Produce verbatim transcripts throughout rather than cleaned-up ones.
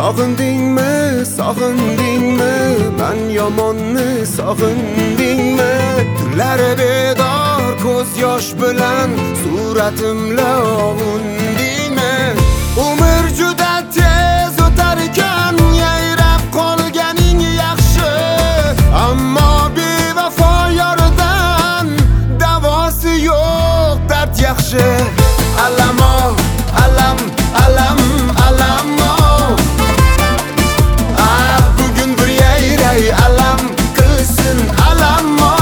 Sog'indingmi, sog'indingmi, men yomonni sog'indingmi? Tunlari bedor ko'z yosh bilan suratimla ovundingmi? Umr juda tez o'tar ekan, yayrab qolganing yaxshi, ammo bevafo yordan davosi yo'q, dard yaxshi. Alamo, alam, alam, alamo. Ah, bugun bir yayray alam qilsin, alamo.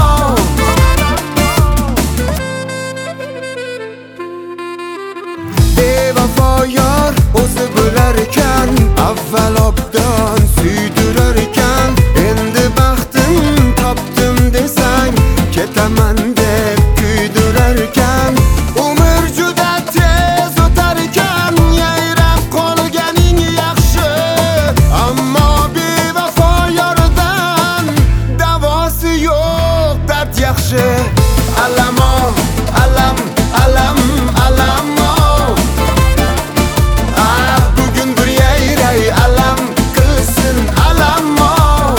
Bevafo yor o'zi bo'lar ekan, avval obdan suydirar ekan. Endi baxtim topdim desang, ketaman deb kuydirar ekan. Umr juda tez o'tar ekan, yayrab qolganing yaxshi, ammo bevafo yordan davosi yo'q, dard yaxshi. Alamo, alam, alam, alamo. Ah, bugun bir yayray alam qilsin, alamo.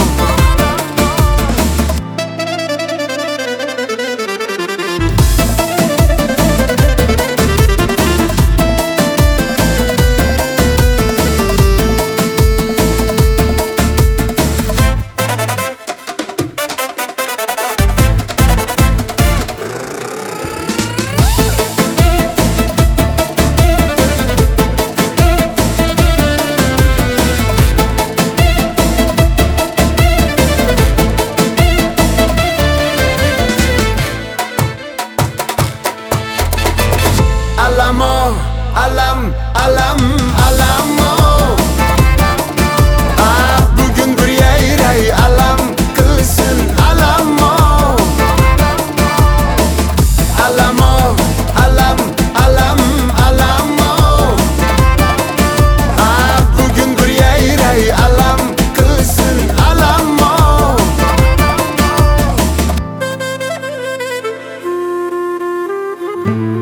Alamo, alam, alam, alamo. Ah, bugun bir yayray alam qilsin, alamo. Alamo, alam, alam, alamo. Ah, bugun bir yayray alam qilsin, alamo. Thank you.